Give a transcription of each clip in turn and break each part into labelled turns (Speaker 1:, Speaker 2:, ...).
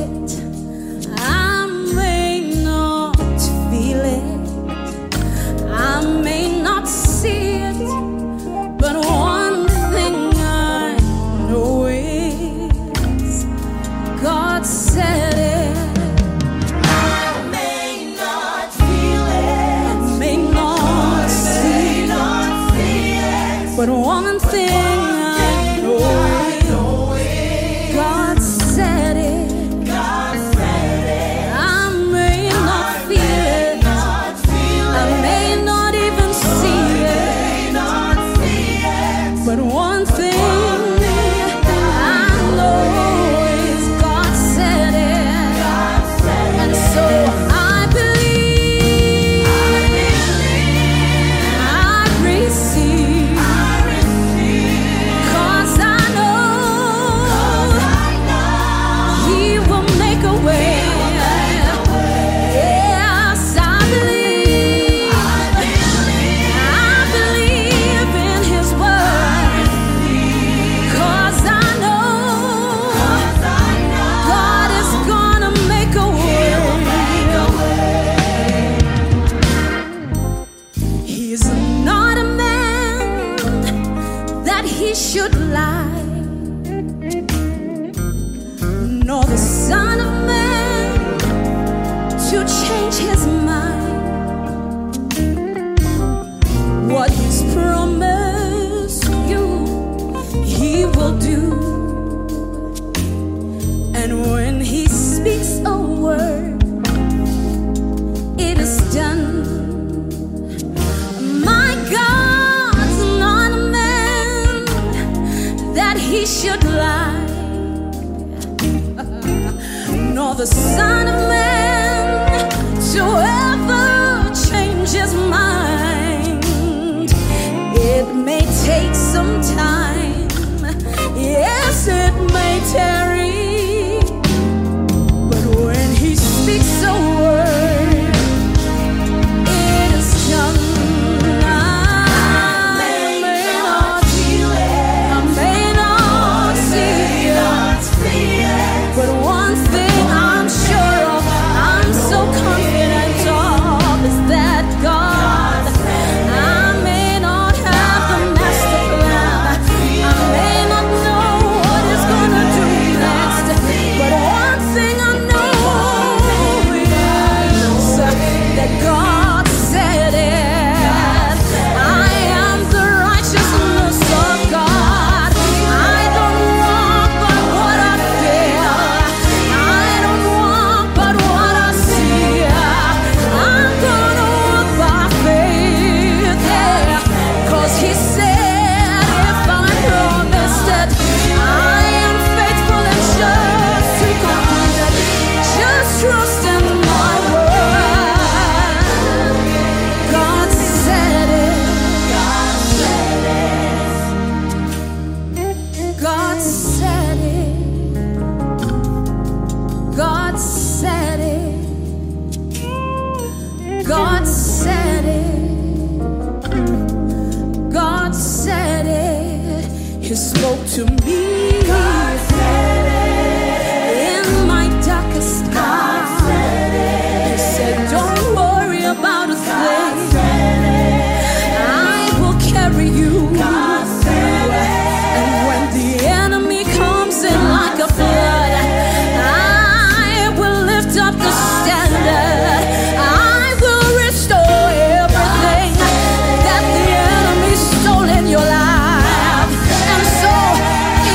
Speaker 1: it, I may not feel it, I may not see it, but one thing I know is God said it. I may not feel it, I may not see it, but one thing I know is God said it. God said it. I may not feel it, I may not even see it, but one thing I know is God said it. And so I believe, I receive, 'cause I know He will make a way. Yes, I believe in His word, 'cause I know God is gonna make a way. He's not a man that He should lie, nor the Son of Man to change His mind. What He's promised you, He will do. And when He speaks a word, it is done. My God's not a man that He should lie, nor the Son of Man to ever change His mind. It may take some time, yes, it may tarry, but when He speaks a word, it is done. I may not feel it, I may not see it, but one thing I'm sure of, I'm so confident of, is that God, I may not have the master plan, I may not know what He's gonna do next, but one thing I know is that God said it. I am the righteousness of God. I don't walk by what I feel, I don't walk by what I see. I'm gonna walk by faith, yeah, 'cause He said if I promised it, I am faithful and just to complete it. Just trust in my word. God said it. God said it. God said it. God said it. God said it. God said it. He spoke to me in my darkest hour. He said, don't worry about a thing, I will carry you. And when the enemy comes in like a flood, I will lift up the standard. I will restore everything that the enemy stole in your life. And so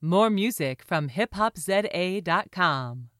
Speaker 2: More music from hiphopza.com.